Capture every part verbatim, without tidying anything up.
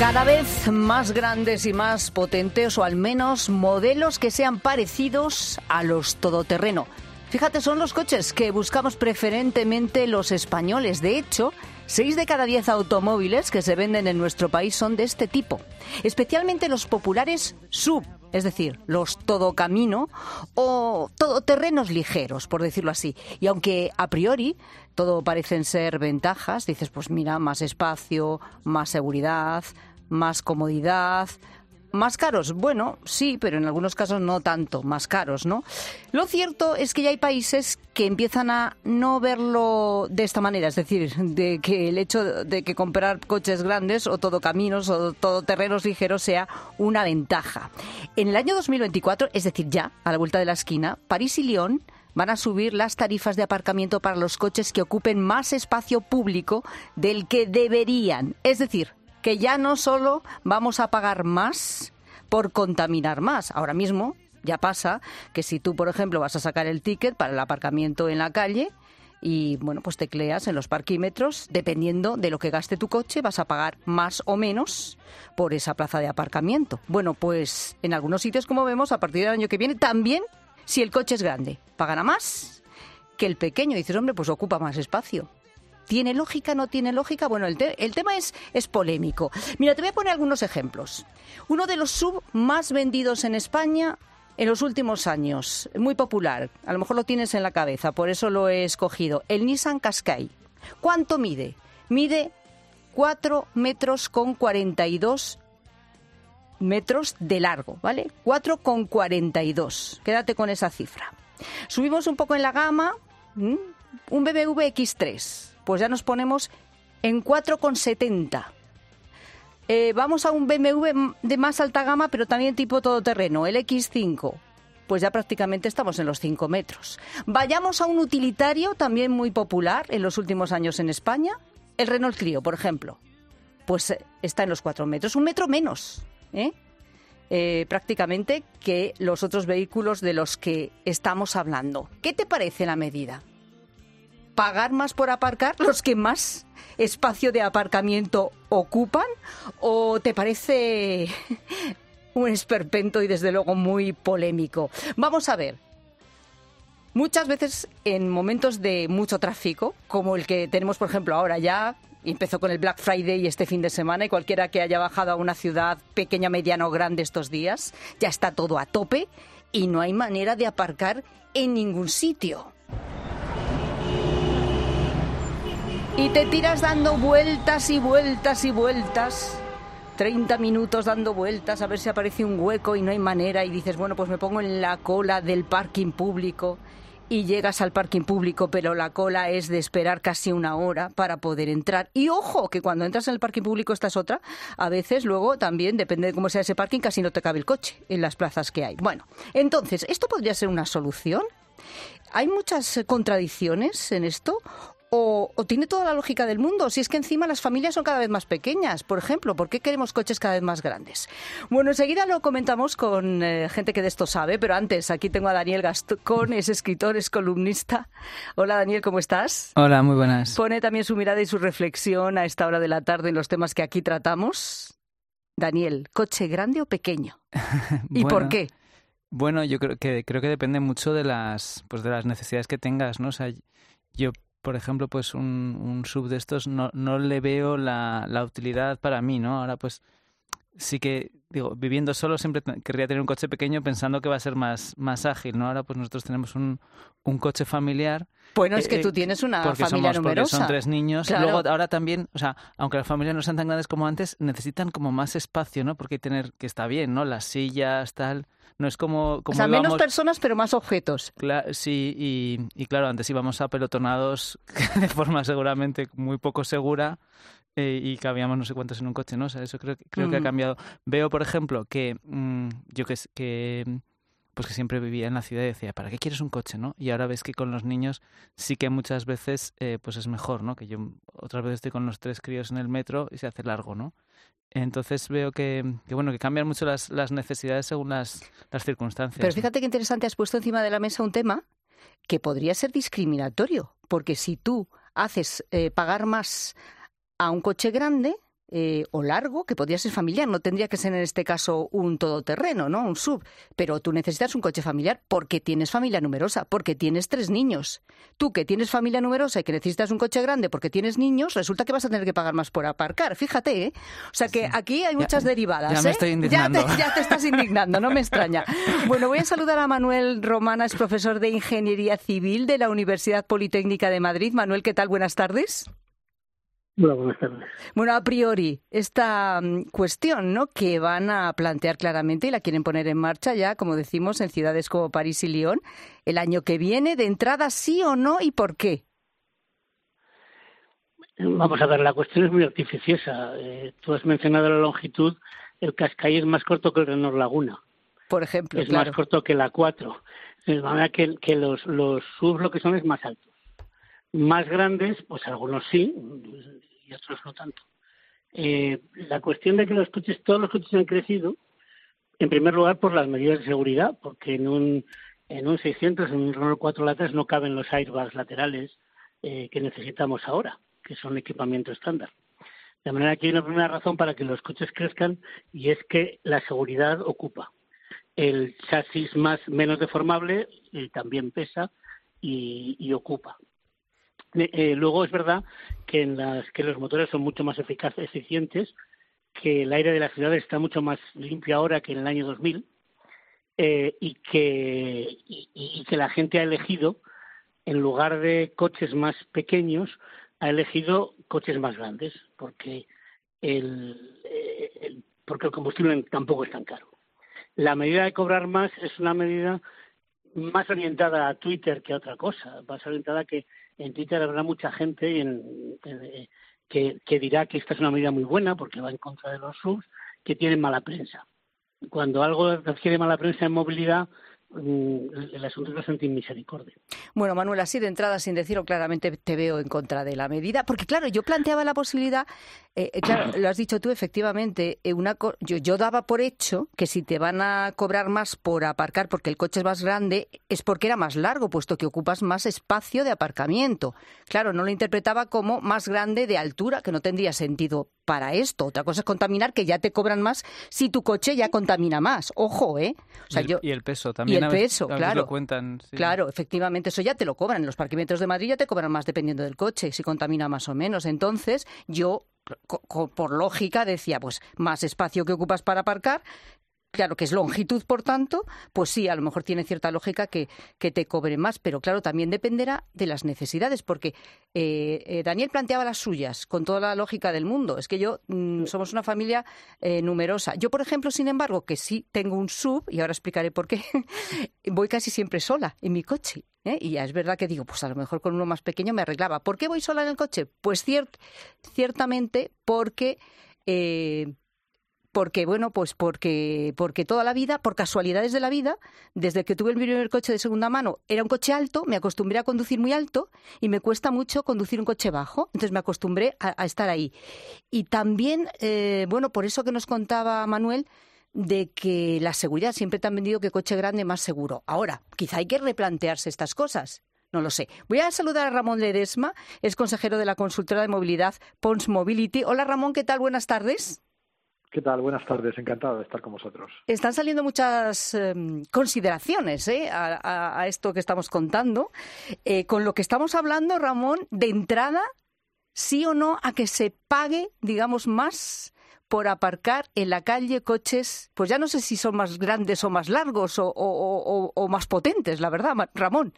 Cada vez más grandes y más potentes, o al menos modelos que sean parecidos a los todoterreno. Fíjate, son los coches que buscamos preferentemente los españoles. De hecho, seis de cada diez automóviles que se venden en nuestro país son de este tipo. Especialmente los populares S U V, es decir, los todocamino o todoterrenos ligeros, por decirlo así. Y aunque a priori todo parecen ser ventajas, dices, pues mira, más espacio, más seguridad, más comodidad. ¿Más caros? Bueno, sí, pero en algunos casos no tanto, más caros, ¿no? Lo cierto es que ya hay países que empiezan a no verlo de esta manera, es decir, de que el hecho de que comprar coches grandes o todocaminos o todoterrenos ligeros sea una ventaja. En el año dos mil veinticuatro, es decir, ya, a la vuelta de la esquina, París y Lyon van a subir las tarifas de aparcamiento para los coches que ocupen más espacio público del que deberían, es decir, que ya no solo vamos a pagar más por contaminar más. Ahora mismo ya pasa que si tú, por ejemplo, vas a sacar el ticket para el aparcamiento en la calle y, bueno, pues tecleas en los parquímetros, dependiendo de lo que gaste tu coche, vas a pagar más o menos por esa plaza de aparcamiento. Bueno, pues en algunos sitios, como vemos, a partir del año que viene, también, si el coche es grande, pagará más que el pequeño. Y dices, hombre, pues ocupa más espacio. ¿Tiene lógica, no tiene lógica? Bueno, el, te- el tema es, es polémico. Mira, te voy a poner algunos ejemplos. Uno de los S U V más vendidos en España en los últimos años, muy popular, a lo mejor lo tienes en la cabeza, por eso lo he escogido, el Nissan Qashqai. ¿Cuánto mide? Mide cuatro metros con cuarenta y dos metros de largo, ¿vale? cuatro con cuarenta y dos. Quédate con esa cifra. Subimos un poco en la gama, ¿m? Un B M W X tres. Pues ya nos ponemos en cuatro con setenta. Eh, vamos a un B M W de más alta gama, pero también tipo todoterreno, el X cinco. Pues ya prácticamente estamos en los cinco metros. Vayamos a un utilitario también muy popular en los últimos años en España, el Renault Clio, por ejemplo. Pues eh, está en los cuatro metros, un metro menos, ¿eh? Eh, prácticamente que los otros vehículos de los que estamos hablando. ¿Qué te parece la medida? ¿Pagar más por aparcar los que más espacio de aparcamiento ocupan? ¿O te parece un esperpento y desde luego muy polémico? Vamos a ver. Muchas veces en momentos de mucho tráfico, como el que tenemos por ejemplo ahora ya, empezó con el Black Friday este fin de semana, y cualquiera que haya bajado a una ciudad pequeña, mediana o grande estos días, ya está todo a tope y no hay manera de aparcar en ningún sitio. Y te tiras dando vueltas y vueltas y vueltas, treinta minutos dando vueltas a ver si aparece un hueco y no hay manera, y dices, bueno, pues me pongo en la cola del parking público, y llegas al parking público, pero la cola es de esperar casi una hora para poder entrar. Y ojo, que cuando entras en el parking público, esta es otra, a veces luego también, depende de cómo sea ese parking, casi no te cabe el coche en las plazas que hay. Bueno, entonces, ¿esto podría ser una solución? ¿Hay muchas contradicciones en esto? O, o tiene toda la lógica del mundo, si es que encima las familias son cada vez más pequeñas, por ejemplo, ¿por qué queremos coches cada vez más grandes? Bueno, enseguida lo comentamos con eh, gente que de esto sabe, pero antes aquí tengo a Daniel Gascón, es escritor, es columnista. Hola Daniel, ¿cómo estás? Hola, muy buenas. Pone también su mirada y su reflexión a esta hora de la tarde en los temas que aquí tratamos. Daniel, ¿coche grande o pequeñño? ¿Y Bueno, por qué? Bueno, yo creo que creo que depende mucho de las pues de las necesidades que tengas, ¿no? O sea, yo por ejemplo, pues un, un S U V de estos no, no le veo la, la utilidad para mí, ¿no? Ahora, pues sí que, digo, viviendo solo siempre te- querría tener un coche pequeño pensando que va a ser más, más ágil, ¿no? Ahora, pues nosotros tenemos un, un coche familiar. Bueno, es eh, que eh, tú tienes una porque familia somos, porque numerosa. son tres niños. Claro. Luego, ahora también, o sea, aunque las familias no sean tan grandes como antes, necesitan como más espacio, ¿no? Porque hay que tener, que está bien, ¿no? Las sillas, tal. No es como, como O sea, menos íbamos... personas, pero más objetos. Cla- sí, y, y claro, antes íbamos apelotonados de forma seguramente muy poco segura, eh, y cabíamos no sé cuántos en un coche, ¿no? O sea, eso creo, que- creo que ha Ujú. cambiado. Veo, por ejemplo, que mm, yo que, s- que pues que siempre vivía en la ciudad y decía, ¿para qué quieres un coche, no? Y ahora ves que con los niños sí que muchas veces eh, pues es mejor, ¿no? Que yo otras veces estoy con los tres críos en el metro y se hace largo, ¿no? Entonces veo que, que bueno, que cambian mucho las, las necesidades según las, las circunstancias. Pero ¿no? fíjate qué interesante, has puesto encima de la mesa un tema que podría ser discriminatorio, porque si tú haces eh, pagar más a un coche grande, eh, o largo, que podría ser familiar, no tendría que ser en este caso un todoterreno, ¿no? Un sub, pero tú necesitas un coche familiar porque tienes familia numerosa, porque tienes tres niños. Tú que tienes familia numerosa y que necesitas un coche grande porque tienes niños, resulta que vas a tener que pagar más por aparcar, fíjate, ¿eh? O sea que aquí hay muchas ya, derivadas, ya me ¿eh? estoy indignando. Ya te, ya te estás indignando, no me extraña. Bueno, voy a saludar a Manuel Romana, es profesor de Ingeniería Civil de la Universidad Politécnica de Madrid. Manuel, ¿qué tal? Buenas tardes. Hola, buenas tardes. Bueno, a priori, esta um, cuestión, ¿no?, que van a plantear claramente y la quieren poner en marcha ya, como decimos, en ciudades como París y Lyon, el año que viene, de entrada, sí o no, y por qué. Vamos a ver, la cuestión es muy artificiosa. Eh, tú has mencionado la longitud. El Qashqai es más corto que el Renault Laguna. Por ejemplo, es claro. más corto que la cuatro. De manera que, que los, los S U V lo que son es más altos. Más grandes, pues algunos sí, y otros no tanto. Eh, la cuestión de que los coches, todos los coches han crecido, en primer lugar por las medidas de seguridad, porque en un en un seiscientos, en un Renault cuatro latas no caben los airbags laterales eh, que necesitamos ahora, que son equipamiento estándar. De manera que hay una primera razón para que los coches crezcan, y es que la seguridad ocupa. El chasis más menos deformable eh, también pesa y, y ocupa. Eh, luego es verdad que en las que los motores son mucho más eficaces, eficientes, que el aire de la ciudad está mucho más limpio ahora que en el año dos mil, eh, y que y, y que la gente ha elegido, en lugar de coches más pequeños, ha elegido coches más grandes, porque el, el porque el combustible tampoco es tan caro. La medida de cobrar más es una medida más orientada a Twitter que a otra cosa, más orientada a que en Twitter habrá mucha gente en, en, que, que dirá que esta es una medida muy buena porque va en contra de los S U Vs, que tienen mala prensa. Cuando algo adquiere mala prensa en movilidad, el asunto es bastante misericordia. Bueno, Manuel, así de entrada, sin decirlo claramente, te veo en contra de la medida, porque claro, yo planteaba la posibilidad, eh, claro, lo has dicho tú, efectivamente, eh, una co- yo, yo daba por hecho que si te van a cobrar más por aparcar porque el coche es más grande, es porque era más largo, puesto que ocupas más espacio de aparcamiento. Claro, no lo interpretaba como más grande de altura, que no tendría sentido para esto. Otra cosa es contaminar, que ya te cobran más si tu coche ya contamina más. Ojo, ¿eh? O sea, y, el, yo, y el peso también. Y el a veces, peso, a veces claro. Lo cuentan, sí. Claro, efectivamente, eso ya te lo cobran. En los parquímetros de Madrid ya te cobran más dependiendo del coche, si contamina más o menos. Entonces, yo, co- co- por lógica, decía, pues más espacio que ocupas para aparcar. Claro que es longitud, por tanto, pues sí, a lo mejor tiene cierta lógica que, que te cobren más, pero claro, también dependerá de las necesidades, porque eh, eh, Daniel planteaba las suyas con toda la lógica del mundo. Es que yo, mmm, somos una familia eh, numerosa. Yo, por ejemplo, sin embargo, que sí tengo un sub, y ahora explicaré por qué, voy casi siempre sola en mi coche. ¿eh? Y ya es verdad que digo, pues a lo mejor con uno más pequeño me arreglaba. ¿Por qué voy sola en el coche? Pues ciert, ciertamente porque... Eh, Porque, bueno, pues porque, porque toda la vida, por casualidades de la vida, desde que tuve el primer coche de segunda mano, era un coche alto, me acostumbré a conducir muy alto y me cuesta mucho conducir un coche bajo, entonces me acostumbré a, a estar ahí. Y también, eh, bueno, por eso que nos contaba Manuel, de que la seguridad, siempre te han vendido que coche grande más seguro. Ahora, quizá hay que replantearse estas cosas. No lo sé. Voy a saludar a Ramón Ledesma, es consejero de la consultora de movilidad Pons Mobility. Hola Ramón, ¿qué tal? Buenas tardes. ¿Qué tal? Buenas tardes, encantado de estar con vosotros. Están saliendo muchas eh, consideraciones ¿eh? a, a, a esto que estamos contando. Eh, con lo que estamos hablando, Ramón, de entrada, sí o no a que se pague, digamos, más por aparcar en la calle coches, pues ya no sé si son más grandes o más largos o, o, o, o más potentes, la verdad, Ramón.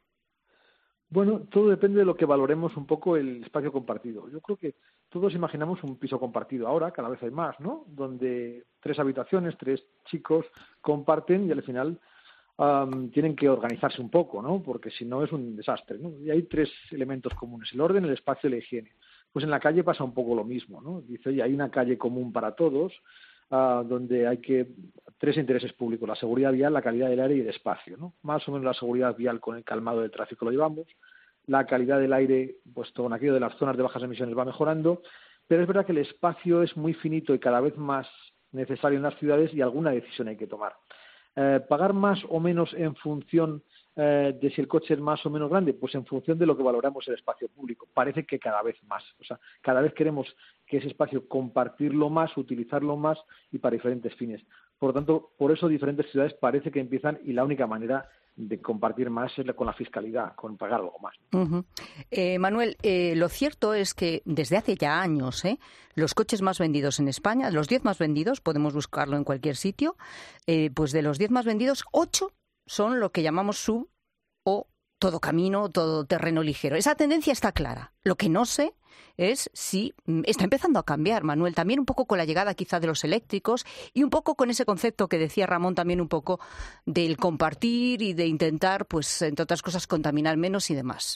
Bueno, todo depende de lo que valoremos un poco el espacio compartido. Yo creo que todos imaginamos un piso compartido. Ahora cada vez hay más, ¿no? Donde tres habitaciones, tres chicos comparten y al final um, tienen que organizarse un poco, ¿no? Porque si no es un desastre, ¿no? Y hay tres elementos comunes: el orden, el espacio y la higiene. Pues en la calle pasa un poco lo mismo, ¿no? Dice, oye, hay una calle común para todos, uh, donde hay que tres intereses públicos: la seguridad vial, la calidad del aire y el espacio, ¿no? Más o menos la seguridad vial con el calmado del tráfico lo llevamos. La calidad del aire, pues con aquello de las zonas de bajas emisiones va mejorando, pero es verdad que el espacio es muy finito y cada vez más necesario en las ciudades y alguna decisión hay que tomar. Eh, ¿Pagar más o menos en función eh, de si el coche es más o menos grande? Pues en función de lo que valoramos el espacio público. Parece que cada vez más. O sea, cada vez queremos que ese espacio compartirlo más, utilizarlo más y para diferentes fines. Por lo tanto, por eso diferentes ciudades parece que empiezan y la única manera de compartir más es con la fiscalidad, con pagar algo más. Uh-huh. Eh, Manuel, eh, lo cierto es que desde hace ya años, ¿eh? los coches más vendidos en España, los diez más vendidos, podemos buscarlo en cualquier sitio, eh, pues de los diez más vendidos, ocho son lo que llamamos sub o todo camino, todo terreno ligero. Esa tendencia está clara. Lo que no sé es si está empezando a cambiar, Manuel, también un poco con la llegada quizá de los eléctricos y un poco con ese concepto que decía Ramón también un poco del compartir y de intentar, pues, entre otras cosas, contaminar menos y demás.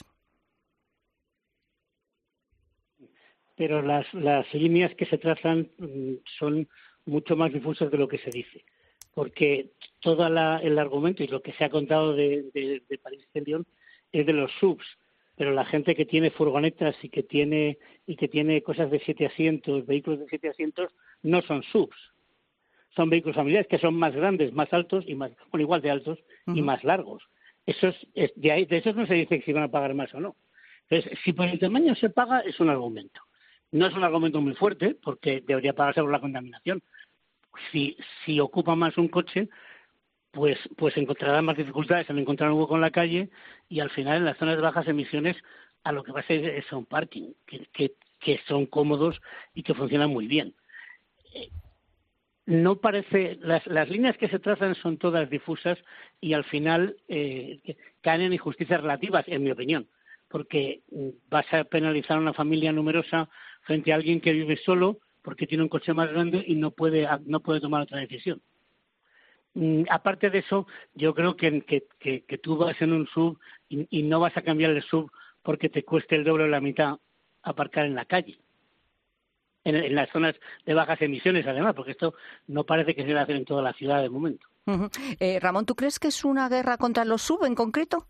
Pero las, las líneas que se trazan son mucho más difusas de lo que se dice, porque todo la, el argumento y lo que se ha contado de, de, de París-Lyon es de los subs, pero la gente que tiene furgonetas y que tiene y que tiene cosas de siete asientos, vehículos de siete asientos, no son subs, son vehículos familiares que son más grandes, más altos y más, bueno, igual de altos uh-huh. y más largos. Esos, es, de, ahí, de esos no se dice si van a pagar más o no. Entonces, si por el tamaño se paga, es un argumento. No es un argumento muy fuerte, porque debería pagarse por la contaminación. Si, si ocupa más un coche, pues, pues encontrará más dificultades en encontrar un hueco en la calle y al final en las zonas de bajas emisiones a lo que va a ser es un parking, que, que, que son cómodos y que funcionan muy bien. Eh, no parece, las, las líneas que se trazan son todas difusas y al final eh, caen en injusticias relativas, en mi opinión, porque vas a penalizar a una familia numerosa frente a alguien que vive solo porque tiene un coche más grande y no puede no puede tomar otra decisión. Mm, aparte de eso, yo creo que, que, que, que tú vas en un sub y, y no vas a cambiar el sub porque te cueste el doble o la mitad aparcar en la calle, en, en las zonas de bajas emisiones además, porque esto no parece que se va a hacer en toda la ciudad de momento. Uh-huh. Eh, Ramón, ¿tú crees que es una guerra contra los sub en concreto?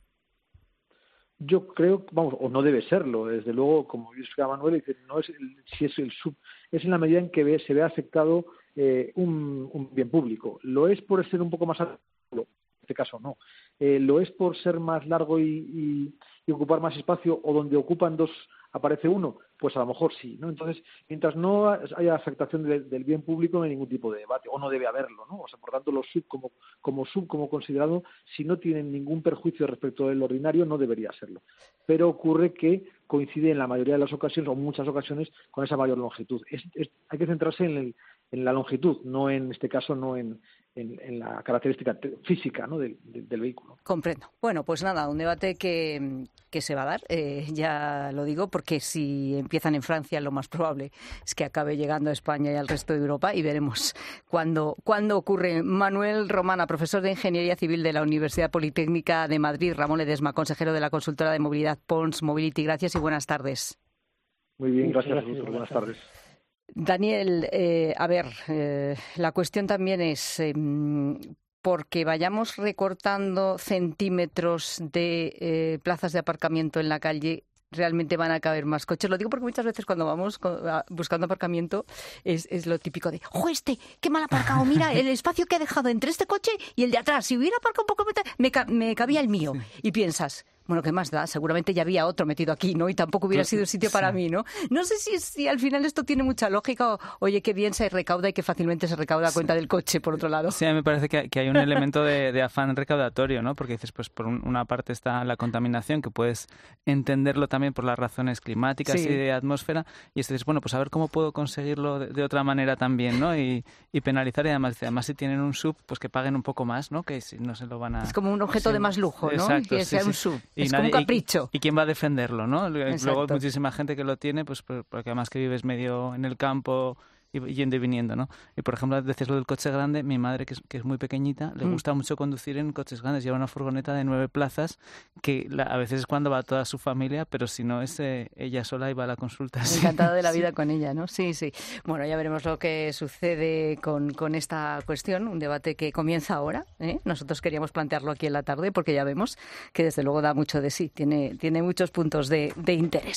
Yo creo, vamos, o no debe serlo, desde luego, como dice Manuel, dice, no es el, si es el sub, es en la medida en que ve, se ve afectado eh, un, un bien público. Lo es por ser un poco más largo, en este caso no. Eh, lo es por ser más largo y, y, y ocupar más espacio, o donde ocupan dos aparece uno, pues a lo mejor sí, ¿no? Entonces, mientras no haya afectación de, del bien público, no hay ningún tipo de debate, o no debe haberlo, ¿no? O sea, por tanto, los sub como, como sub, como considerado, si no tienen ningún perjuicio respecto del ordinario, no debería serlo. Pero ocurre que coincide en la mayoría de las ocasiones, o muchas ocasiones, con esa mayor longitud. Es, es, hay que centrarse en, el, en la longitud, no en este caso, no en, en, en la característica física, ¿no? del, del, del vehículo. Comprendo. Bueno, pues nada, un debate que, que se va a dar, eh, ya lo digo, porque si empiezan en Francia, lo más probable es que acabe llegando a España y al resto de Europa y veremos cuándo, cuándo ocurre. Manuel Romana, profesor de Ingeniería Civil de la Universidad Politécnica de Madrid, Ramón Ledesma, consejero de la consultora de movilidad Pons Mobility. Gracias y buenas tardes. Muy bien, gracias, gracias buenas, buenas tardes. Daniel, eh, a ver, eh, la cuestión también es, eh, porque vayamos recortando centímetros de eh, plazas de aparcamiento en la calle, realmente van a caber más coches. Lo digo porque muchas veces cuando vamos buscando aparcamiento es, es lo típico de ¡oh, este! ¡Qué mal aparcado! Mira, el espacio que ha dejado entre este coche y el de atrás. Si hubiera aparcado un poco me, ca- me cabía el mío. Y piensas, bueno, ¿qué más da? Seguramente ya había otro metido aquí, ¿no? Y tampoco hubiera sido sitio para mí, ¿no? No sé si, si al final esto tiene mucha lógica o, oye, qué bien se recauda y que fácilmente se recauda a cuenta del coche, por otro lado. Sí, a mí me parece que, que hay un elemento de, de afán recaudatorio, ¿no? Porque dices, pues por un, una parte está la contaminación, que puedes entenderlo también por las razones climáticas sí. y de atmósfera, y esto dices, bueno, pues a ver cómo puedo conseguirlo de, de otra manera también, ¿no? Y, y penalizar, y además, además si tienen un sub, pues que paguen un poco más, ¿no? Que si no se lo van a... Es como un objeto sí, de más lujo, ¿no? Exacto, que sí, sea sí. un sub. Y es nadie, como un capricho. Y, ¿Y quién va a defenderlo, no? Exacto. Luego hay muchísima gente que lo tiene, pues porque además que vives medio en el campo y yendo y viniendo, ¿no? Y por ejemplo, decías lo del coche grande, mi madre, que es, que es muy pequeñita, le mm. gusta mucho conducir en coches grandes. Lleva una furgoneta de nueve plazas que la, a veces es cuando va toda su familia, pero si no es eh, ella sola y va a la consulta. Encantada de la vida sí. con ella, ¿no? Sí, sí. Bueno, ya veremos lo que sucede con, con esta cuestión, un debate que comienza ahora, ¿eh? Nosotros queríamos plantearlo aquí en la tarde porque ya vemos que desde luego da mucho de sí, tiene, tiene muchos puntos de, de interés.